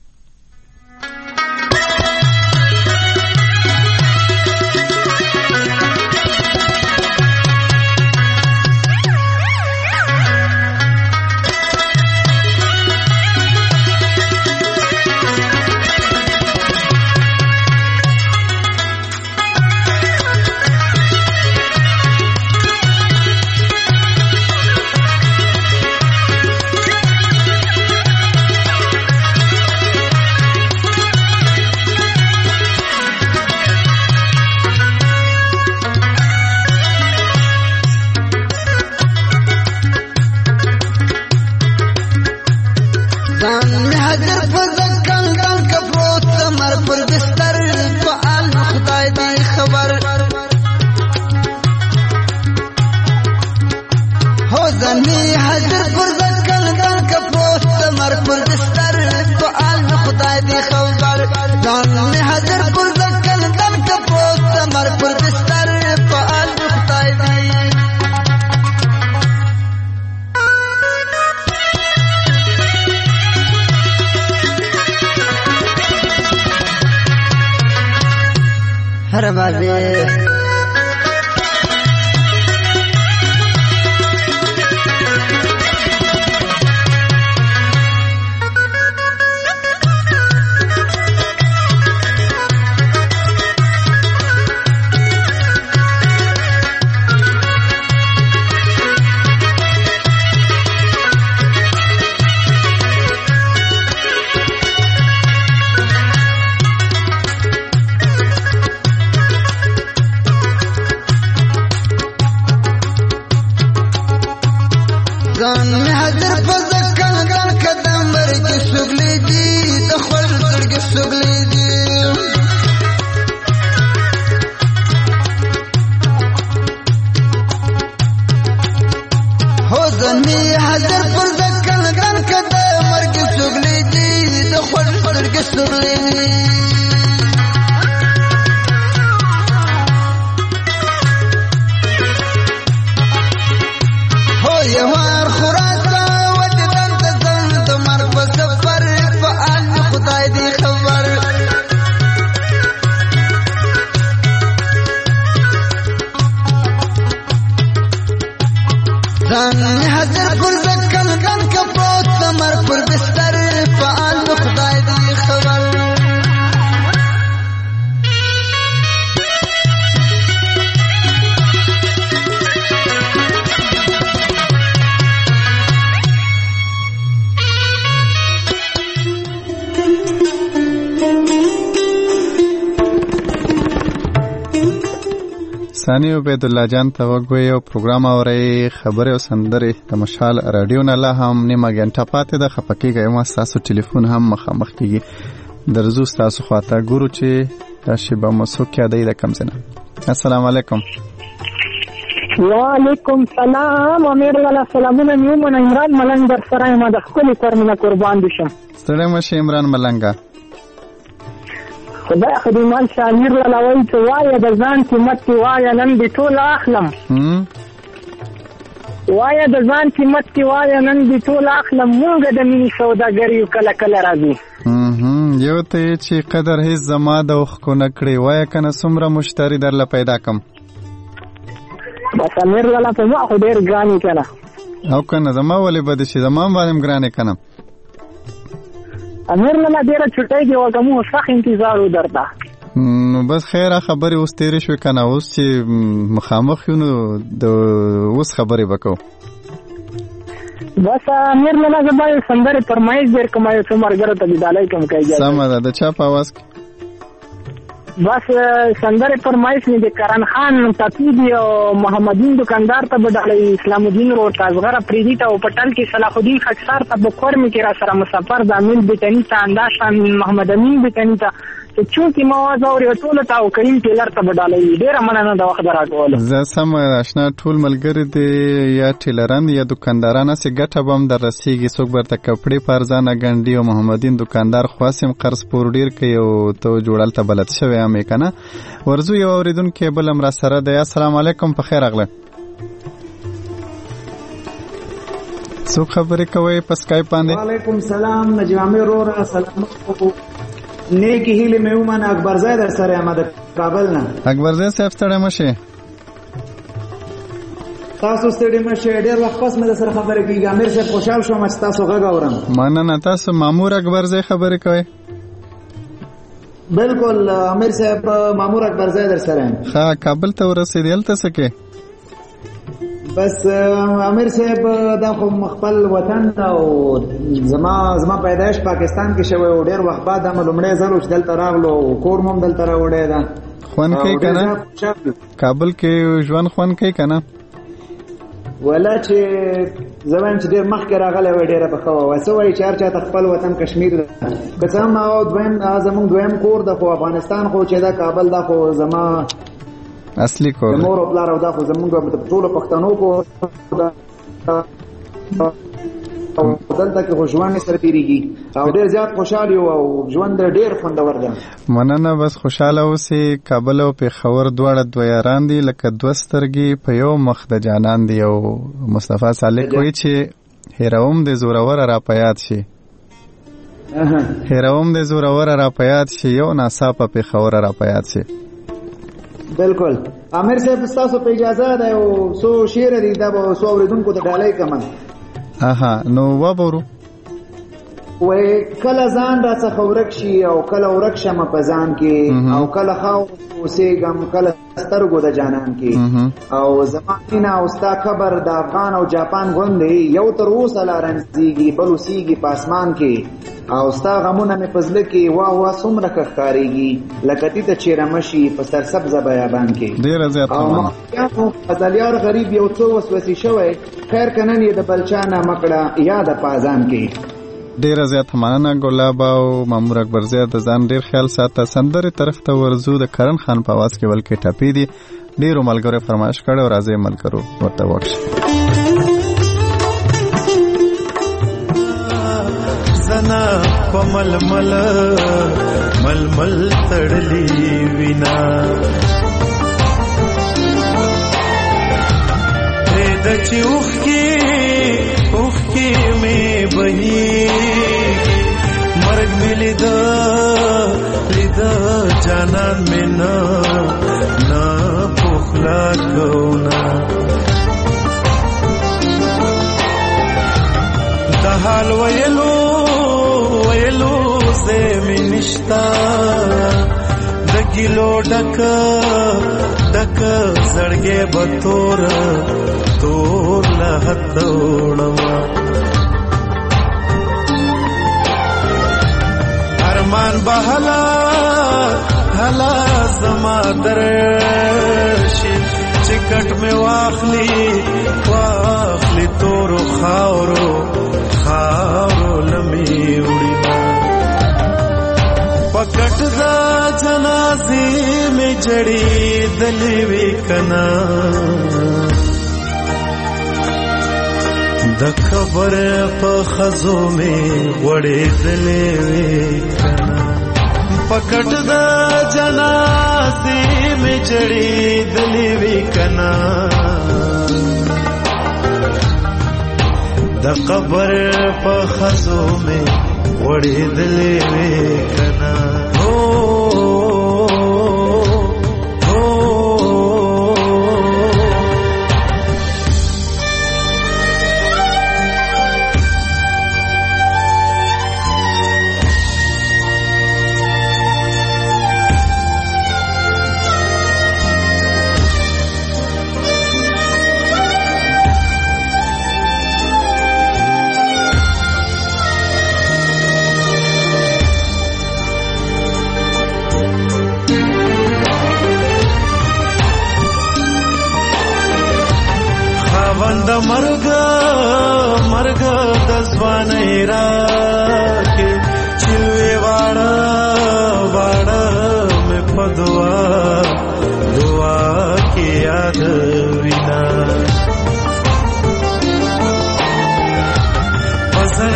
हर बाजे ثاني عبیدالله جان ته وګوي او پروګرام اوري خبره او سندره د مشال رادیو نه لا هم نیمه غنټه پاتې ده. خپکیږي ما تاسو ټلیفون هم مخامخ کیږي درزو تاسو خواته ګورو چې دا شی به مسو کې ادای د کم زنه. السلام علیکم. وعلیکم سلام. امیر الله سلامونه نیومن عمران ملنګ در سره ما د خپل کورمنه قربان دي شه. ستړي مشه عمران ملنګا. خدای خدای شامیر لوي ته وای د ځان قیمت وای نن دي ټول اخلم. وای د ځان قیمت وای نن دي ټول اخلم. مونږ د مینې سوداګری کله کله راځي. یو ته چې قدر هیڅ زما د وخت کو نکړي وای کنه څومره مشتری درله پیدا کم. بس امیر ولا په ما خو ډیر ګرانی کنه. او کنه زما ولې بد شي زما باندې ګرانه کنه. امیر لاله ډیره چټای دی وګمو سخت انتظار ودرته. نو بس خیره خبرې اوس تیرې شوې کنه اوس چې مخامخ یو نو د اوس خبرې وکاو. بس امیر لاله زبای سندره فرمایش ډیر کمای څو مرګره ته بدالای کوم کوي. سم ده د چا په आवाज بس سندره فرمایش نه د کرن خان تطیبی او محمدین دکاندار ته بدالای اسلام الدین رو تازغره پریدی ته او پټل کې صلاح الدین خچار ته بکور می کې را سره مسافر د امین بتنی ته انداشان محمد امین بتنی ته چې چونکی ما واز اوري ټول ته او کریم ټیلر ته بدالې ډیره مننه د وخت راکول. زه سم آشنا ټول ملګری دی یا ټیلران یا دکانداران سي ګټه بم در رسیږي څوک برته کپڑے پرځانه ګنډي او محمدین دکاندار خاصم قرض پور ډیر کوي او ته جوړل ته بلد شوی ام کنه. ورزو یو اوریدونکو بل امر سره دی. السلام علیکم په خیر اغله. څوک خبرې کوي په اسکایپ باندې؟ وعلیکم السلام نجامي رور السلام نیکی هیله مې ومنه اکبر زید سره احمد کابل نه. اکبر زید صاحب ستړی مشه. تاسو ستړي مشه ډېر وخت پس مې سره خبرې کیږي. امیر صاحب خوشحال شوم چې تاسو غږ اورم. مننه. تاسو مامور اکبر زید خبرې کوي؟ بالکل امیر صاحب مامور اکبر زید سره. ها کابل ته ورسېدل تاسو کې؟ بس امیر صاحب دا خو خپل وطن او زما زما پیدائش پاکستان کې شوی او ډېر وخت بعد هم لومړی ځل چې دلته راغلو کور مم دلته راوړی دا خوان کوي کنه کابل کې ژوند خوان کوي کنه ولا چې زمان چې ډېر مخکې راغلی وای ډېره په خوا وای سو وای چار چا خپل وطن کشمیر که څه هم او دویم زمونږ دویم کور د خو افغانستان خو چې دا کابل دا خو زما اصلي کور مور او پلار او دا خو زمونږ ټول پښتنو کو او دلته کې خو ژوند سره تیریږي او ډېر زیات خوشاله یو او ژوند ډېر خوندور دی. مننه. بس خوشاله اوسئ. کابل او پېښور دواړه دوه یاران دي لکه دوه سترګې په یو مخ د جانان دي او مصطفی صالح کوي چې هیروم د زورور را پیاد شي هیروم د زورور را پیاد شي یو ناڅاپه پېښور را پیاد شي. بالکل امیر صاحب تاسو په اجازه ده او سو شعر دی دا به سو اوریدونکو ته ډالۍ کوم. اها نو وبورو وای کله ځان را څخه ورک شي او کله ورک شم په ځان کې او کله خاو اوسېږم کله سترګو د جانان کې او زمانه او ستا خبر د افغان او جاپان غوندې یو تر اوسه لا رنځيږي بل اوسېږي په اسمان کې او ستا غمونه مې پزله کې واه واه څومره ښکارېږي لکه تی ته چیرې مشي په سرسبزه بیابان کې ډېره زیاته او غزلیار غریب یو څو وسوسې شوی خیر کنن یې د بلچانه مکړه یا د پازان کې. ډیره زیاته مننه ګلاب او مامور اکبر زید د ځان ډیر خیال ساته. سندره طرف ته ورزو د کرن خان په आवाज کې بلکې ټاپی دي ډیرو ملګرو فرمایش کړي او راځي ملګرو ورته وښه زنا پمل مل مل مل تړلی وینا د چوخ کې اوخ کې مې بهي مرګ مې لیدا لیدا جانان مې نه نه پخلا کونا د حال ویلو ویلو زه مې نشتا د ګلو ډک ډک زړګې بتور تور له توړما ارمان بهلا هلا زما درشي چکټ می واخلي واخلي تور خاورو خاورو لمي وړي پکټ دا جنازې می جړې دلې وی کنا د خبر په خزو می وړې دلې وی کنا پکټ دا جنازې می جړې دلې وی کنا د خبر په خزو می وړې دلې وی کنا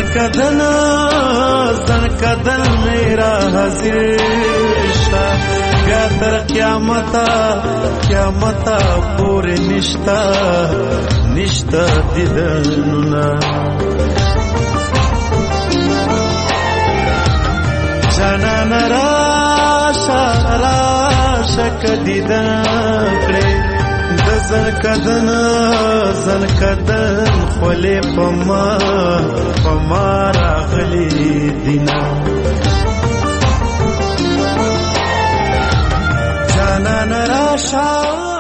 کدن زن کدن میرا حاضر شا بیا تر قیامتا قیامتا پوری نشتا نشتا دیدنونا جانان راشا راشا کدیدن کڑی دزن کدن زن کدن خولی پما پما راغلی دینا جانان راشا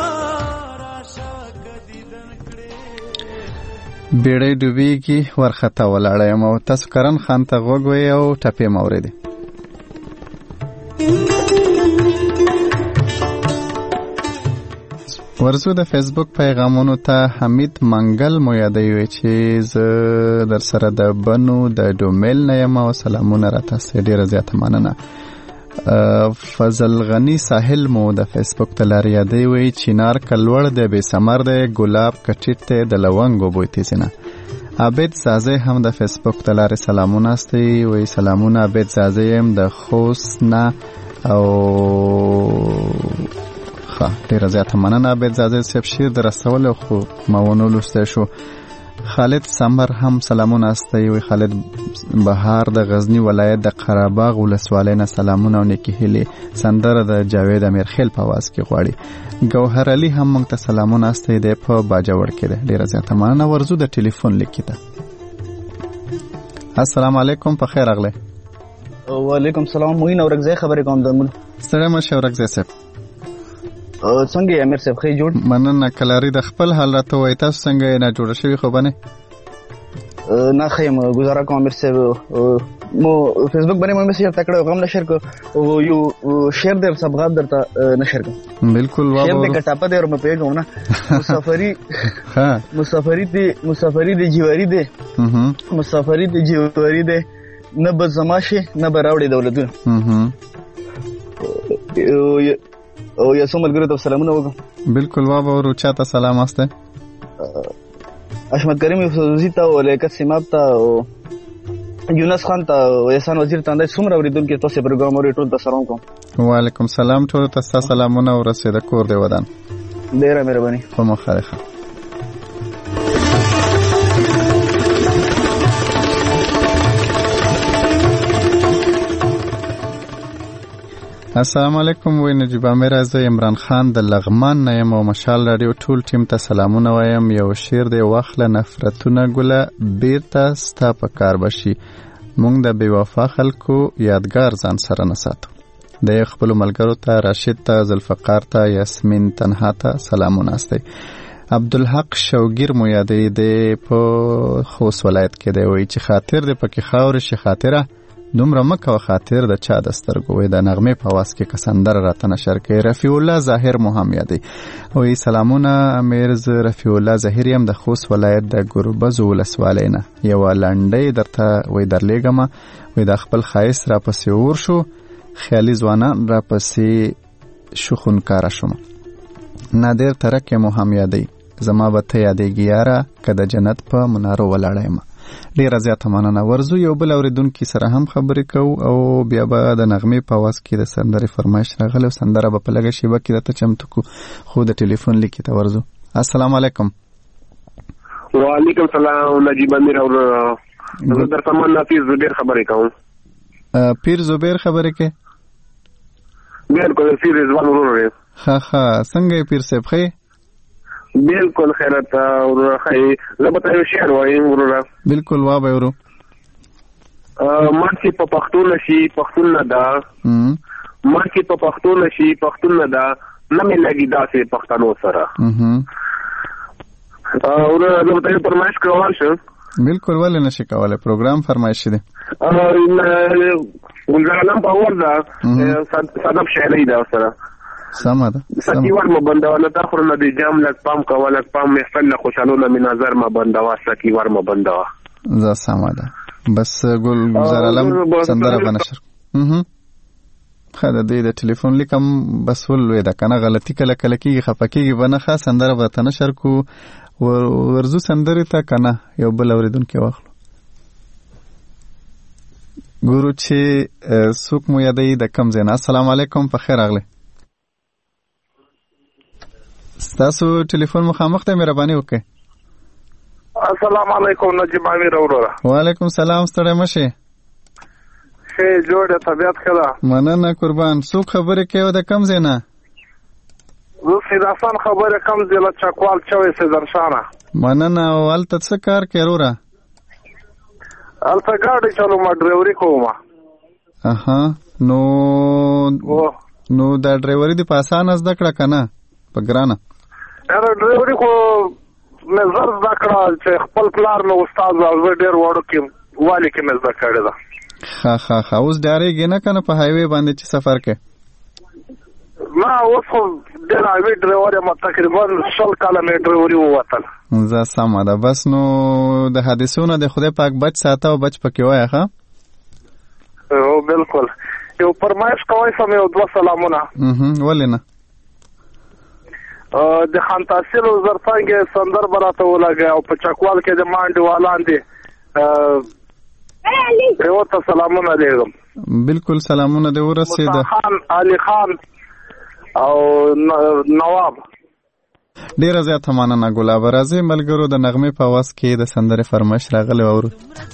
بیړۍ ډوبېږي ورخطا ولاړه یم او تاسو کرن خان ته غوږ وئ او ټپې مه اورېدې. ورزو د فیسبوک پیغامونو ته حمید منګل مو یادوي چې زه در سره د بنو د ډومیل نه یم او سلامونه راته ډېره زیاته مننه. فضل غنی ساحل مو د فیسبوک ته لارې یادوي چینار کلوړ دی بې ثمر دی ګلاب کټیټ دی د لونګو بوی تیز نه. عابد زازی هم د فیسبوک ته لارې سلامونه استوي وایي سلامونه عابد زازی یم د خوست نه او ښه ډېره زیاته مننه عابد زازی صاحب شعر د رسولو خو ما ونه لوستی شو. خالد سمر هم سلامونه استوي وایي خالد بهار د غزنی ولایت د قرهباغ ولسوالۍ نه سلامونه او نیکې هیلې سندره د جاوید امیرخیل په اواز کې غواړي. ګوهر علي هم موږ ته سلامونه استوي دی په باجوړ کې دی ډېره زیاته مننه. ورزو د ټلیفون لیکي ته السلام علیکم په خیر راغلی. وعلیکم السلام موین اورکزی خبرې کوم درمون ستړی مه شې اورکزی صاحب. څنګه یې امیر صاحب ښه جوړ مننه کلاري د خپل حال راته وایي تاسو څنګه یې نه جوړه شوي خو به نه نه ښه یم ګزاره کوم امیر صاحب مو فیسبوک باندې مو میسج ورته کړی غم نشر کو یو شیر در سبغات درته نشر کو بالکل واه شیر د کټاپه دی ورم پیګم نه مسافری ها مسافری دی مسافری دی جیواری دی مسافری دی جیواری دی نه به زماشه نه به راوړي دولتونه او یا سو ملګرو ته سلامونه وکړم. بالکل واه ورو چاته سلام واسطه احمد کریم فوزی ته او لیکت سیماب ته او یونس خان ته او احسان وزیر ته اندای څومره اوریدونکو تاسو پروګرام اوري ټول ته سلام کوم. وعلیکم السلام ټول ته سلامونه ورسېده کور دی ودان ډیره مهرباني خو مخالفه. السلام علیکم وای نجیب امیر زه عمران خان د لغمان نه یم او مشال راډیو ټول ټیم ته سلامونه وایم. یو شعر دی واخله نفرتونه ګله بیرته ستا په کار بشي مونږ د بې وفا خلکو یادګار ځان سره نه ساتو. د خپلو ملګرو ته راشد ته ذوالفقار ته یاسمین تنها ته سلامونه استوي. عبدالحق شوګیر مو یادوي دی په خوست ولایت کې دی وایي چې خاطر دی پکې خاورې شي خاطره دومره مه کوه خاطر د چا د سترګو وایي د نغمې په اواز کې که سندره راته نشر کوي. رفیع الله ظاهر مو هم یادوي وایي سلامونه امیر زه رفیع الله ظاهر یم د خوست ولایت د ګربزو ولسوالۍ نه یوه لنډۍ درته وایي درلیږمه وایي دا خپل ښایست راپسې اور شو خیالي ځوانان راپسې شوخونکاره شوم. نادر ترک مو هم یادوي زما به ته یادېږي یاره که د جنت په منارو ولاړه یم. ډیره زیاته مننه. ورزو یو بل اوریدونکي سره هم خبرې کوو او بیا به د نغمې په اواز کې د سندرې فرمایش راغلی او سندره به په لږه شیبه کې درته چمتو کو خو د ټلیفون لیکي ته ورزو. السلام علیکم. وعلیکم السلام نجیب امیر او زه درته مننه پیر زبیر خبرې کوم. پیر زبیر خبرې کوي بالکل پیر رضوان ورور یم. ښه ښه څنګه یې پیر صاحب ښه بالکل خیرت ورور ښه زه به ته یو شعر وایم وروره. بالکل واه به ورو. مړ چې په پښتو نشي پښتون نه ده مړ چې په پښتو نشي پښتون نه ده نه مې لګي داسې پښتنو سره وروره زه به ته یو فرمایش کولی شم. بالکل ولې نشي کولی پروګرام فرمایش دی ګلزارالم په اور ده صدف شاعرۍ ده ورسره سمه ده سکی ور مه بندوه تا خورو نه د جام لږ پام کوه لږ پام محفل له خوشحالو نه مې نظر مه بندوه سکی ور مه بندوه زه سمه ده بس ګلزارالم سندره به نشر ښه د دې د ټلیفون لیکم بس ولوی ده که نه غلطي کله کله کېږي خفه کېږي به نه ښه سندره به ته نشر کړو ورزو سندرې ته که نه یو بل اورېدونکی واخلو. ګورو چې څوک مو یادوي د کوم ځای نه. السلام علیکم، په خیر راغلی. ستاسو ټلیفون مخامخ دی، مهرباني وکړئ. السلام علیکم، نجیب امیر وروره. وعلیکم سلام، ستړی مشئ. ښه جوړه، طبیعت ښه ده؟ مننه قربان. څوک خبرې کوي د کوم ځای نه؟ زه سید حسن خبرې کوم ځای له چکوال چوي سیدرشانه. مننه. او هلته څه کار کوې وروره؟ هلته ګاډی چلوم، ډرایوري کوم. اها، نو نو دا ډرایوري دې په اسانه زده کړه که نه په ګرانه؟ یاره ډرایوري خو مې زر زده کړه چې خپل پلار مې استاد و، زه ډېر وړوکی والي کې مې زده کړې ده. ښه ښه ښه. اوس ډارېږې نه که نه په هایوې باندې چې سفر کوې؟ نه، اوس خو ډېر هایوې ډرایور یم، تقریبا شل کاله مې ډرایوري ووتل. زه سمه ده. بس نو د حادثو نه د خدای پاک بچ ساته او بچ پکې وایه. ښه هو بالکل. یو فرمایش کوی سم، یو دوه سلامونه. ولې نه؟ د خان تحصیل زرڅانګې سندر به راته ولګی او په چکوال کې د مانډې والان دي، یو ته سلامونه لیږم. بالکل سلامونه دې ورسېده. خان علي خان او نواب. ډیره زیاته مننه ګلابه. راځئ ملګرو د نغمې په اواز کې د سندرې فرمایش راغلی واورو.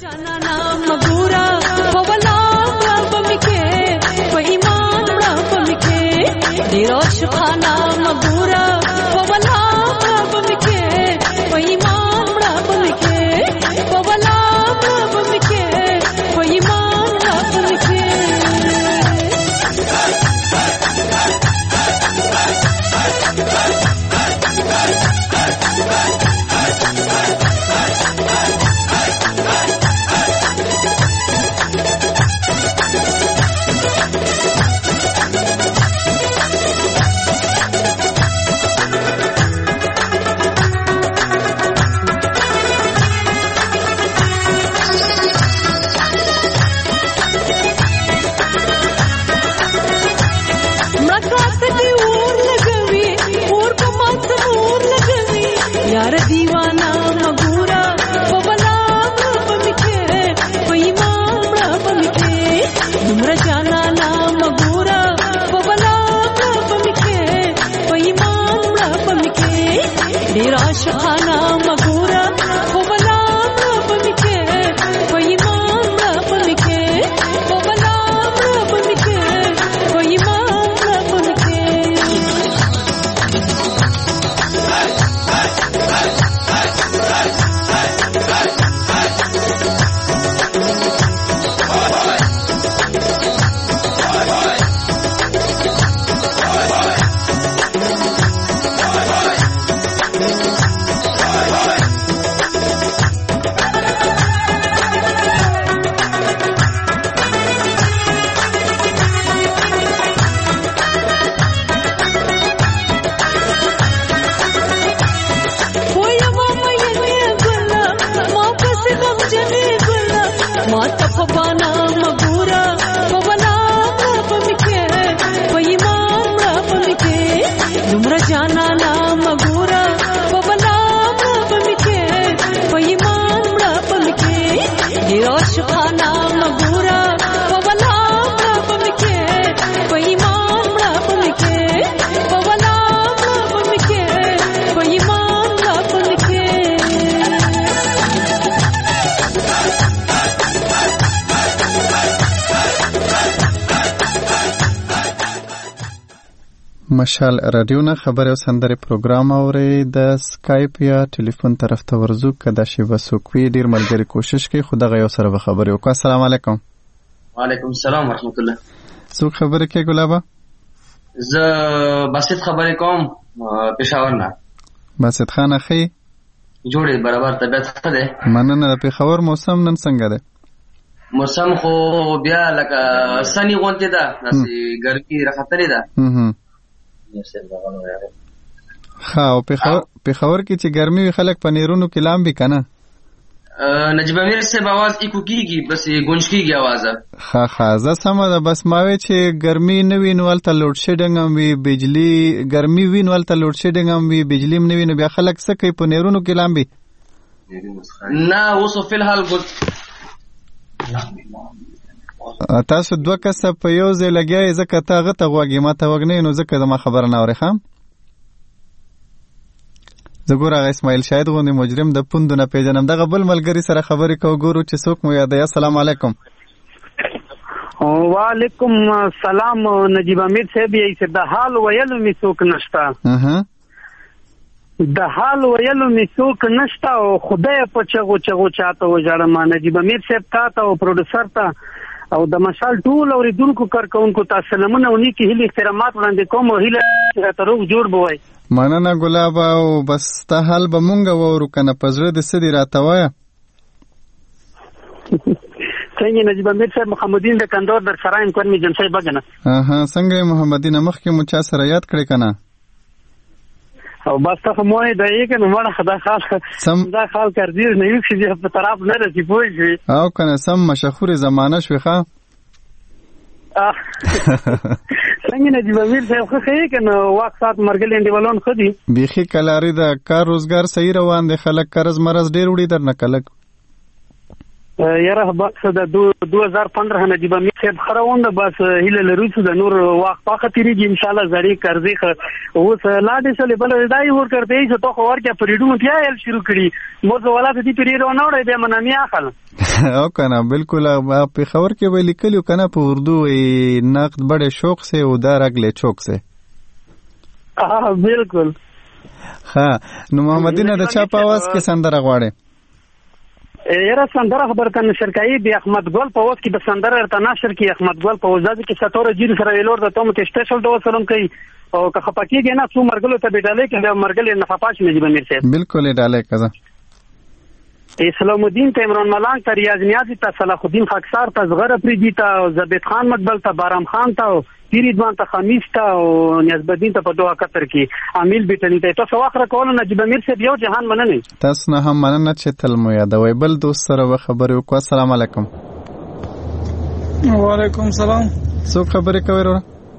مشال رادیو نه خبر او سندره پروګرام اوري. د سکایپ یا ټلیفون طرف ته ورزو کدا شی وسوکوي. ډیر ملګری کوشش کوي خو دغه یو سره به خبرې وکړه. السلام علیکم. وعلیکم السلام ورحمت الله. څوک خبرې کوي ګلابه؟ زه باسط خبرې کوم پېښور نه. باسط خان اخی جوړې برابر طبيعت ښه ده. مننه. د پېښور موسم نن څنګه ده؟ موسم خو بیا لکه سنی غونډه ده، داسې ګرمي راختلې ده. هم ها او پېښور کې چې ګرمي وي خلک په نیرونو کې لامبي کنه. نجیب امیر صاحب आवाज ایکو کیږي، بس گونج کیږي आवाज. ها ها زه سمه ده. بس ماوي چې ګرمي نه وي نو ولته لوډ شیډینګ هم وي، بجلی ګرمي وي نو ولته لوډ شیډینګ هم وي، بجلی هم نه وي نو بیا خلک څه کوي په نیرونو کې لامبي. نه اوس فی الحال تاسو دوه کسه په یو ځای لګیای ځکه ته هغه ته غوږ ما ته غوږ نه نو ځکه زما خبره نه اورې ښه زه ګوره هغه اسماعیل شاهد غوندې مجرم د پوندو نه پېژنم دغه بل ملګري سره خبرې کوو ګورو چې څوک مو یادوي السلام علیکم وعلیکم السلام نجیب امیر صاحب یې چې د حال ویلو مې څوک نشته د حال ویلو مې څوک نشته او خدای په چغو چغو چاته وژاړم نجیب امیر صاحب تا ته او پروډوسر ته او د مشال ټول اوریدونکو کارکونکو ته سلامونه او نیکې هیلې احترامات وړاندې کوم او هیله راته روغ جوړ به وای مننه ګلاب او بس تا حال به مونږ واورو که نه په زړه دې څه دي راته وایه څنګه نجیب امیر صاحب محمدین د کندهار در سرایم کورمي جمشید بګنه اها څنګه محمدین مخکې مو چا سره یاد کړی که نه او بس ته موږ د یې کنه مړه خدا خاص دا خال کردیر نه یو چې په طرف نه رسي پوي شي او کنه سم مشهور زمانہ شوي ښا څنګه نجیب امیر صاحب خو خې کنه واک سات مرګلې انډیوالون خو دي بيخي کلاري دا کار روزګار صحیح روان دي خلک قرض مرز ډېر وړي در نه کلک یاره بس د دو هزار پندرہ نجیب امیر صاحب خروند بس هیله لرو چې د نور واخ پاخه تیریږي ان شاء الله زړی قرضې اوس لاډې سره بل دای ور کوي چې تو خو ورکه پریډو ته یې شروع کړي مو زواله دې پیریرو نه وړي به منامي اخل او کنه بالکل په خبر کې ویل کلیو کنه په اردو نقد بڑے شوق سے او دارغله چوک سے اه بالکل ها نو محمدینه د چا په واس کې سندره غواړي یاره سندره خبر ته نشر کوي د احمد ګل په وخت کې د سندره ارته نشر کوي احمد ګل په وځي کې ستوره جیر سره ویلور د تومت سپیشل ډول سلام کوي او که خپکیږي نه څو مرګلو ته بدالې کې د مرګلې نه خپاش نجیب امیر صاحب بالکل ډالې کزه اسلام الدین ته عمران ملنګ ته ریاض نیازی ته صلاح الدین خاکسار ته زغره پریدی ته زبید خان مقبل ته بارام خان ته پیریدوان ته خمیس ته او نیازبدین ته په دوه قطر کې امیل بیتنی ته تاسو واخره کول نجیب امیر صاحب یو جهان مننه تاسو نه هم مننه چې تل مو یادوي بل دوست سره خبرې وکړه السلام علیکم وعلیکم السلام څوک خبرې کوي ورو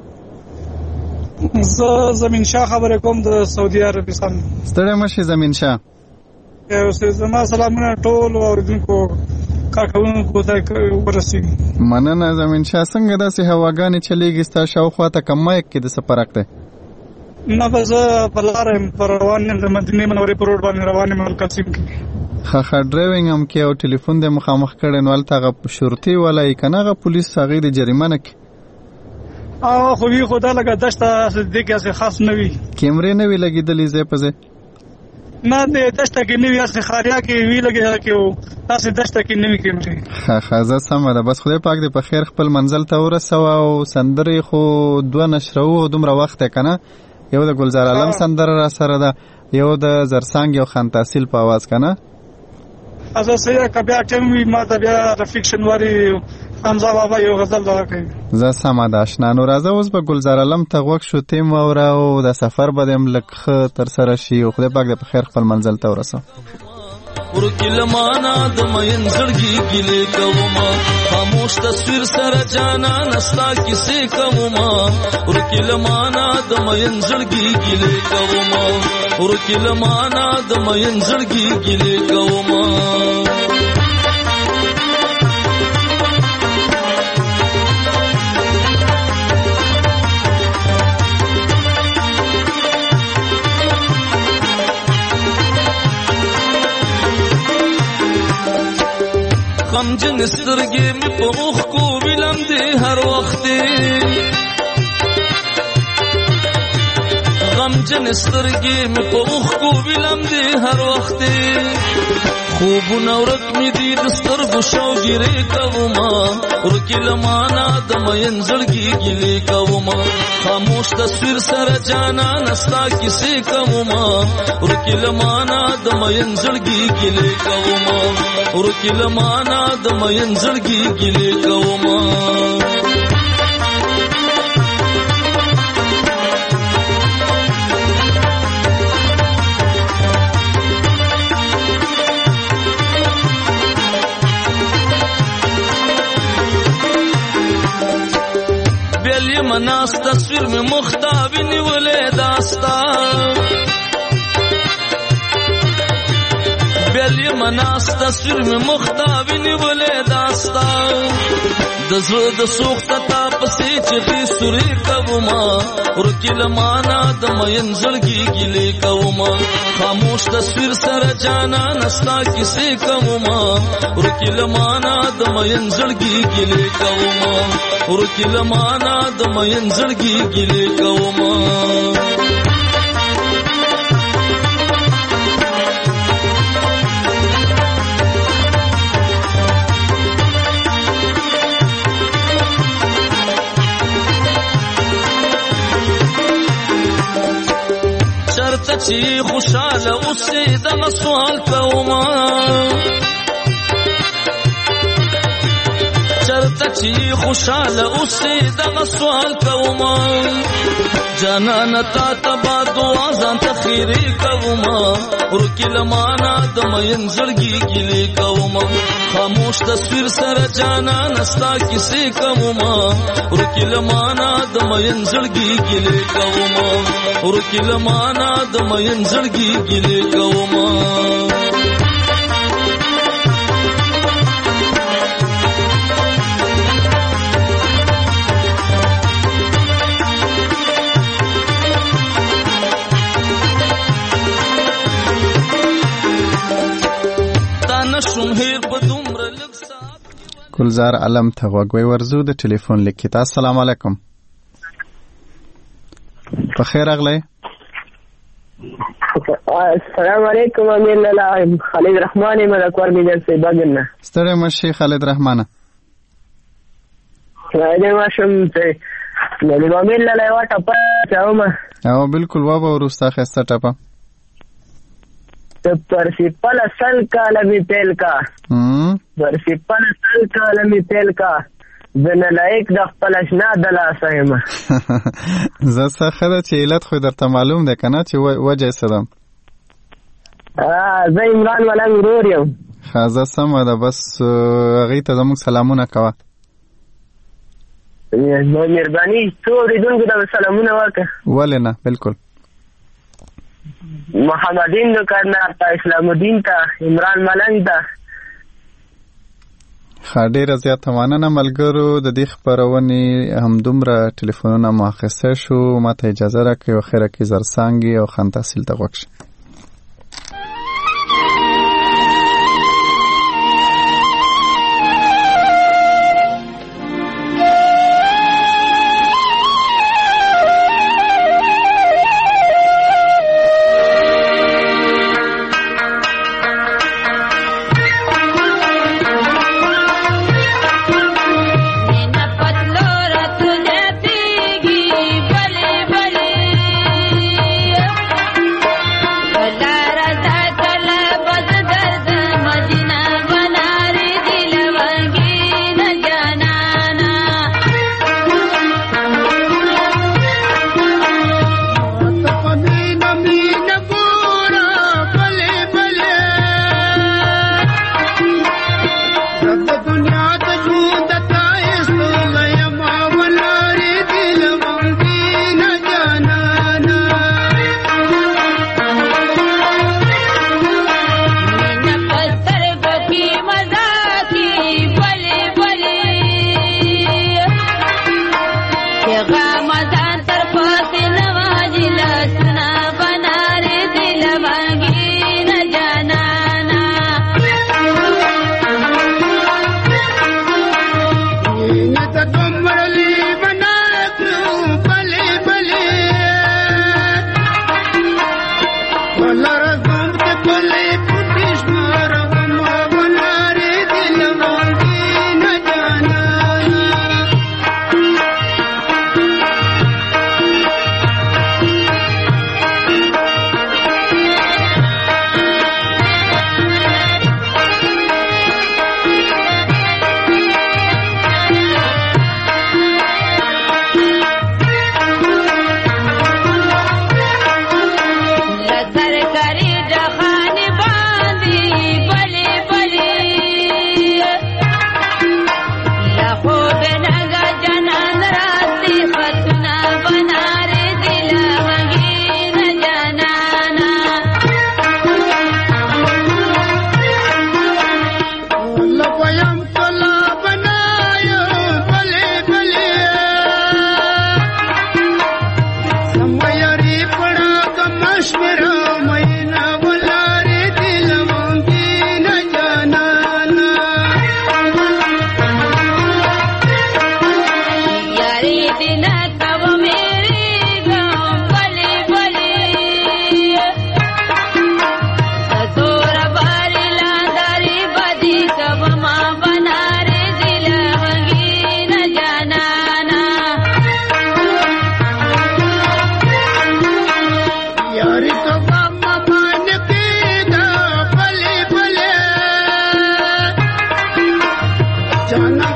زه زمین شاه خبرې کوم د سعودي عربستان ستړی مشي زمین شاه اوسه زما سلامونه ټول اوریدونکو کارکونکو ته ورسیږي مننه زمین شاه څنګه داسې هواګانې چلیږي ستا شاوخوا ته کم مایک کې د سفرک دی نه بس په لار پر روان یم د مدینې منورې په روډ باندې روان یم القاسم کې ښه ښه ډرایوینګ هم کې او ټلیفون دې مخامخ کړی نو هلته هغه شرطي والا یې که نه هغه پولیس هغې د جریمه نه کړي هغه خو وي خو دا لږه دشته دې کې هسې خاص نه وي کیمرې نه وي لګېدلې ځای په ځای نه د دشته کې نه وي هسې خاریا کې وي لګېده کې و داسې دشته کې نه وي کیمرې ښه ښه زه سمه ده بس خدای پاک دې په خیر خپل منزل ته ورسوه او سندرې خو دوه نشره وو دومره وخت یې که نه یو د ګلزار عالم سندره را سره ده یو د زرسانګ یو خان تحصیل په آواز که نه زه سیده که بیا ټیم وي ما ته بیا رفیق شنواري حمزه بابا یو غزل دغه کوي زه سمه ده اشنا نو راځه اوس به ګلزار عالم ته غوږ شو تیم واوره او د سفر به دې هم لږ ښه ترسره شي او خدای پاک دې په خیر خپل منزل ته ورسوه ورکلمانا د مین زړګي ګلې کوما خاموش تصویر سره جانا نستا کیسې کوما ورکلمانا د مین زړګي ګلې کوما ورکلمانا د مین زړګي ګلې کوما غم جن سترګې مې په اوښ کو ویلم دې هر وخت غم جن سترګې مې په اوښ کو ویلم دې هر وخت خوبونه ورک مې دي د سترګو شوګیرې کوما ورکلمانا د مین زړګي ګلې کوما خاموش تصویر سره جانا نستا کیسې کوما ورکلمانا د مین زړګي ګلې کوما ورکلمانا د مین زړګي ګلې کوما بیلی مناس تصویر میں مختابی نیولے داستا بیلی مناس تصویر می مختاوی نیولې داستا د زړه د سوخت تا پسې چې سوري کوما ورکل معنا د مین زړګي ګلې کوما خاموش تصویر سره جانا نستا کیسې کوما ورکل معنا د مین زړګي ګلې کوما ورکل معنا د مین زړګي ګلې کوما چې خوشاله اوسې دغه سوال کوما چرته چې خوشاله اوسې دغه سوال کوما جانان تا تبا دعا ځان ته خیرې کوما ورکل معنا د مین زړګي ګلې کوما خاموش تصویر سره جانان استا کیسې کوما ورکل معنا د مین زړګي ګلې کوما ورکل معنا د مین زړګي ګلې کوما ګلزار علم ته غوږ ورزو د ټلیفون لیکي. السلام علیکم. په خیر اغلی. السلام علیکم امیر لالا خالد رحمان ملکوار میدر سی باگن ستړی مشي خالد رحمانه راځي ماشم ته نو امیر لالا واټه پاتاوم او بالکل وا به ورستا خسته ټپه پرسپل سل کالمی تیل کا پرسپل سل کالمی تیل کا زن لایک د خپل اشنا دلا سهم زه څخه د علت خو درته معلوم ده کنه چې وجه څه ده. ا زه عمران ولا ورور یم. خازه سم ده بس هغه ته زموږ سلامونه کوه. نو مهرباني ټول دې د سلامونه ورکړه. ولې نه بالکل. محمدین نو کرنا تا اسلام الدین تا عمران ملنګ تا خاډیر زیات مننه ملګرو د دې خبرونه هم دومره ټلیفونونه ماخصه شو ماته اجازه راکړئ او خیره کې زرسانګي او خان تحصیل ته وښه. جانا